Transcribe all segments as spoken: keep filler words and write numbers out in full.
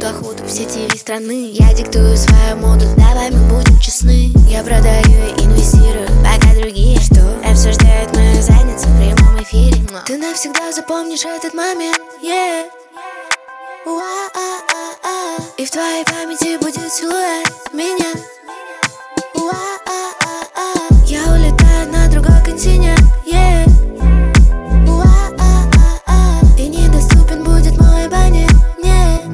доход в сети страны. Я диктую свою моду, давай мы будем честны. Я продаю и инвестирую, пока другие что обсуждают мою задницу в прямом эфире. Ты навсегда запомнишь этот момент, yeah. Уа-а-а-а. И в твоей памяти будет силуэт меня. Уа-а-а-а. Я улетаю на другой континент, yeah. Уа-а-а-а. И недоступен будет мой абонент, yeah.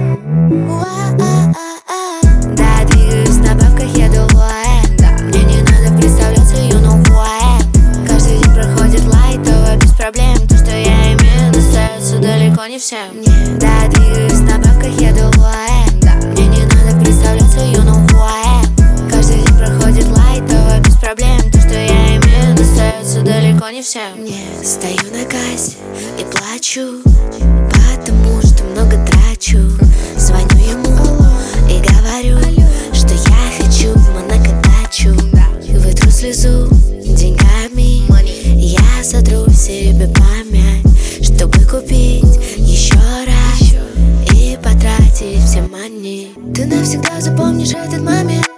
Уа-а-а-а. Да, двигаюсь на бабках, еду в ОАЭ, да. Мне не надо представляться, you know who I am. Каждый день проходит лайтово, без проблем. То, что я имею, достается далеко не всем, yeah. Да, двигаюсь на бабках, еду в ОАЭ, да. Мне не надо представляться, you know who I am. Каждый день проходит лайтово, без проблем. То, что я имею, достается далеко не всем, yeah. Стою на кассе и плачу, потому что много трачу. Звоню ему и говорю, что я хочу в Монако дачу. Вытру слезу деньгами, я сотру себе память, чтобы купить еще раз и потратить все money. Ты навсегда запомнишь этот момент,